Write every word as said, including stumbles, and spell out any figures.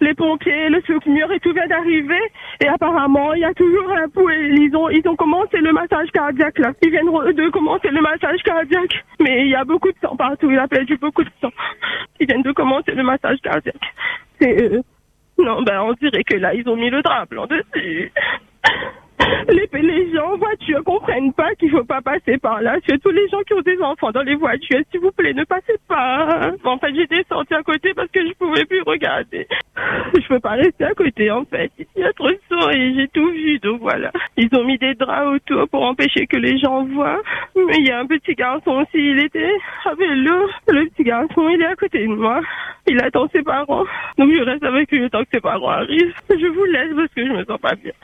les pompiers, le secours et tout vient d'arriver. Et apparemment, il y a toujours un pouls. Ils ont, ils ont commencé le massage cardiaque là. Ils viennent de commencer le massage cardiaque. Mais il y a beaucoup de sang partout. Il a perdu beaucoup de sang. Ils viennent de commencer le massage cardiaque. C'est, euh... non, ben on dirait que là, ils ont mis le drap blanc dessus. Les, les gens en voiture comprennent pas qu'il faut pas passer par là. Surtout les gens qui ont des enfants dans les voitures. S'il vous plaît, ne passez pas. En fait, j'étais sortie à côté parce que je pouvais plus regarder. Je peux pas rester à côté, en fait. Il y a trop de sang et j'ai tout vu, donc voilà. Ils ont mis des draps autour pour empêcher que les gens voient. Mais il y a un petit garçon aussi, il était à vélo. Le petit garçon, il est à côté de moi. Il attend ses parents. Donc je reste avec lui le temps que ses parents arrivent. Je vous laisse parce que je me sens pas bien.